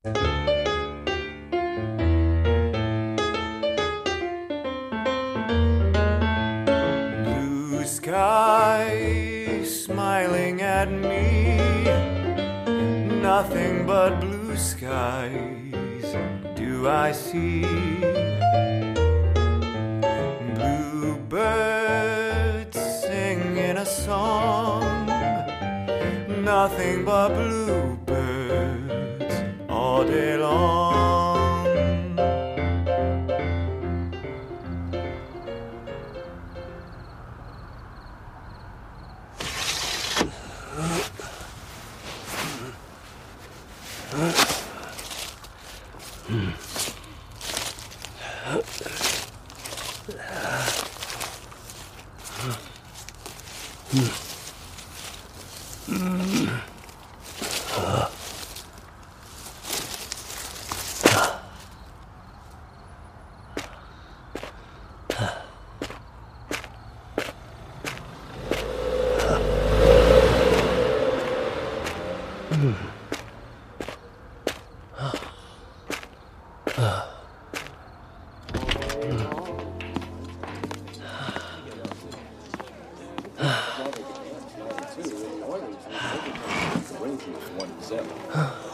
Blue sky smiling at me, nothing but blue skies do I see. Bluebirds singing a song, nothing but bluebirds all day long. One zip.